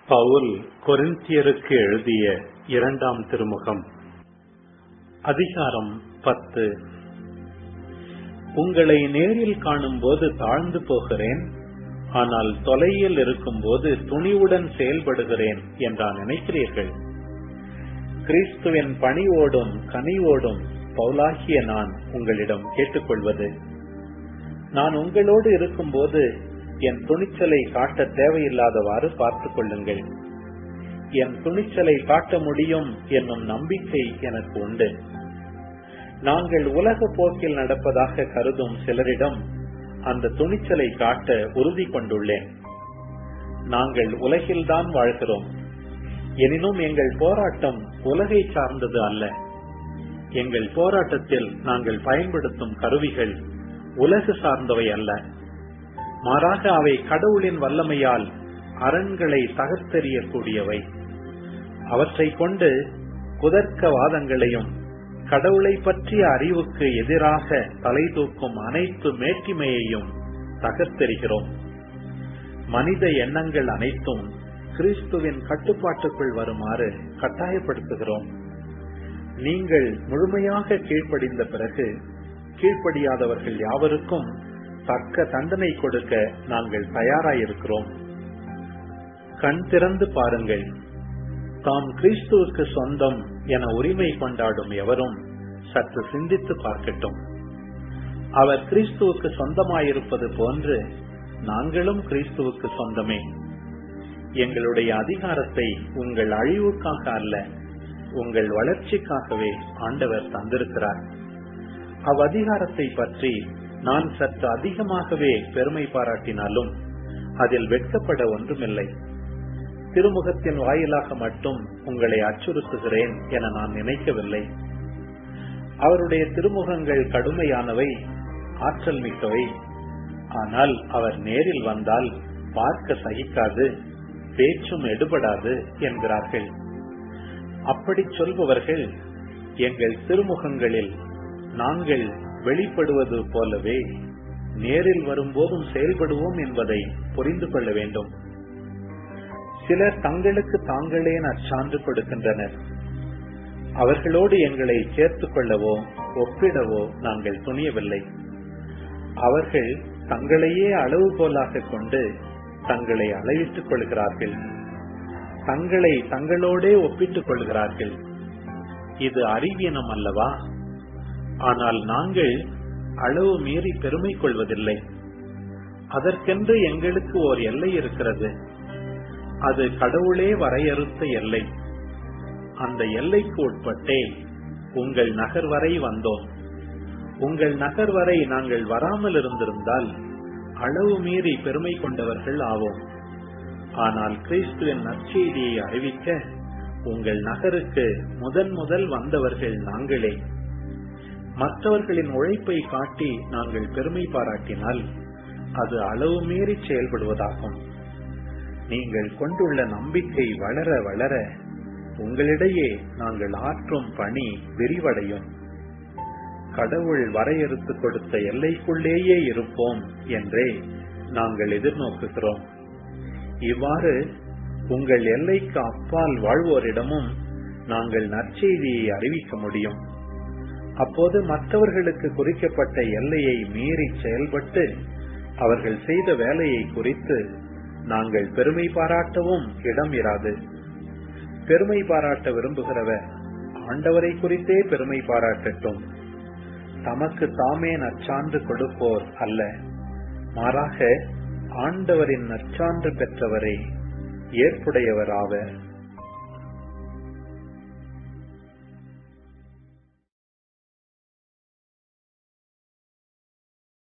பவுல் கொரிந்தியருக்கு எழுதிய 2ஆம் திருமுகம். அதிகாரம் 10. உங்களை நேரில் காணும்போது தாழ்ந்து போகிறேன், ஆனால் தொலையில் இருக்கும்போது துணிவுடன் செயல்படுகிறேன் என்றா நினைக்கிறீர்கள்? கிறிஸ்துவின் பணிவோடும் கனிவோடும் பவுலாகிய நான் உங்களிடம் கேட்டுக்கொள்வது, நான் உங்களோடு இருக்கும்போது என் துணிச்சலை காட்ட தேவையில்லாதவாறு பார்த்துக் கொள்ளுங்கள். என் துணிச்சலை காட்ட முடியும் என்னும் நம்பிக்கை எனக்கு உண்டு. நாங்கள் உலக போக்கில் நடப்பதாக கருதும் சிலரிடம் அந்த துணிச்சலை காட்ட உறுதி கொண்டுள்ளேன். நாங்கள் உலகில்தான் வாழ்கிறோம், எனினும் எங்கள் போராட்டம் உலகை சார்ந்தது அல்ல. எங்கள் போராட்டத்தில் நாங்கள் பயன்படுத்தும் கருவிகள் உலகு சார்ந்தவை அல்ல, மாறாக அவை கடவுளின் வல்லமையால் அரண்களை தகர்த்தெறியக்கூடியவை. அவற்றை கொண்டு குதர்க்கவாதங்களையும் கடவுளை பற்றிய அறிவுக்கு எதிராக தலை தூக்கும் அனைத்து மேட்டிமையையும் தகர்த்தெறிகிறோம். மனித எண்ணங்கள் அனைத்தும் கிறிஸ்துவின் கட்டுப்பாட்டுக்குள் வருமாறு கட்டாயப்படுத்துகிறோம். நீங்கள் முழுமையாக கீழ்ப்படிந்த பிறகு கீழ்ப்படியாதவர்கள் யாவருக்கும் தக்க தண்டனை கொடுக்க நாங்கள் தயாராயிருக்கிறோம். கண் திறந்து பாருங்கள். தாம் கிறிஸ்துவுக்கு சொந்தம் என உரிமை கொண்டாடும் எவரும் சற்று சிந்தித்து பார்க்கட்டும். அவர் கிறிஸ்துவுக்கு சொந்தமாயிருப்பது போன்று நாங்களும் கிறிஸ்துவுக்கு சொந்தமே. எங்களுடைய அதிகாரத்தை உங்கள் அழிவுக்காக அல்ல, உங்கள் வளர்ச்சிக்காகவே ஆண்டவர் தந்திருக்கிறார். அவ்வதிகாரத்தை பற்றி நான் சற்று அதிகமாகவே பெருமை பாராட்டினாலும் அதில் வெட்கப்பட ஒன்றுமில்லை. திருமுகத்தின் வாயிலாக மட்டும் உங்களை அச்சுறுத்துகிறேன் என நான் நினைக்கவில்லை. அவருடைய திருமுகங்கள் கடுமையானவை, ஆற்றல் மிக்கவை. ஆனால் அவர் நேரில் வந்தால் பார்க்க சகிக்காது, பேச்சும் எடுபடாது என்கிறார்கள். அப்படி சொல்பவர்கள் எங்கள் திருமுகங்களில் நாங்கள் வெளிப்படுவது போலவே நேரில் வரும்போதும் செயல்படுவோம் என்பதை புரிந்து கொள்ள வேண்டும். சிலர் தங்களுக்கு தாங்களே நற்சான்று கொடுக்கின்றனர். அவர்களோடு எங்களை சேர்த்துக் கொள்ளவோ ஒப்பிடவோ நாங்கள் துணியவில்லை. அவர்கள் தங்களையே அளவுகோலாக கொண்டு தங்களை அளவிட்டுக் கொள்கிறார்கள், தங்களை தங்களோடே ஒப்பிட்டுக் கொள்கிறார்கள். இது அறிவீனம் அல்லவா? ஆனால் நாங்கள் அளவு மீறி பெருமை கொள்வதில்லை. அதற்கென்று எங்களுக்கு ஓர் எல்லை இருக்கிறது. அது கடவுளே வரையறுத்த எல்லை. அந்த எல்லைக்கு உட்பட்டே உங்கள் நகர் வரை வந்தோம். உங்கள் நகர் வரை நாங்கள் வராமல் இருந்திருந்தால் அளவு மீறி பெருமை கொண்டவர்கள் ஆவோம். ஆனால் கிறிஸ்துவின் நற்செய்தியை அறிவிக்க உங்கள் நகருக்கு முதல் வந்தவர்கள் நாங்களே. மற்றவர்களின் உழைப்பை காட்டி நாங்கள் பெருமை பாராட்டினால் அது அளவு மீறி செயல்படுவதாகும். நீங்கள் கொண்டுள்ள நம்பிக்கை வளர வளர உங்களிடையே நாங்கள் ஆற்றும் பணி விரிவடையும். கடவுள் வரையறுத்து கொடுத்த எல்லைக்குள்ளேயே இருப்போம் என்றே நாங்கள் எதிர்நோக்குகிறோம். இவ்வாறு உங்கள் எல்லைக்கு அப்பால் வாழ்வோரிடமும் நாங்கள் நற்செய்தியை அறிவிக்க முடியும். அப்போது மற்றவர்களுக்கு குறிக்கப்பட்ட எல்லையை மீறி செயல்பட்டு அவர்கள் செய்த வேலையை குறித்து நாங்கள் பெருமை பாராட்டவும் இடம் இராது. பெருமை பாராட்ட விரும்புகிறவர் ஆண்டவரை குறித்தே பெருமை பாராட்டட்டும். தமக்கு தாமே நற்சான்று கொடுப்போர் அல்ல, மாறாக ஆண்டவரின் நற்சான்று பெற்றவரை ஏற்புடையவர் ஆவர்.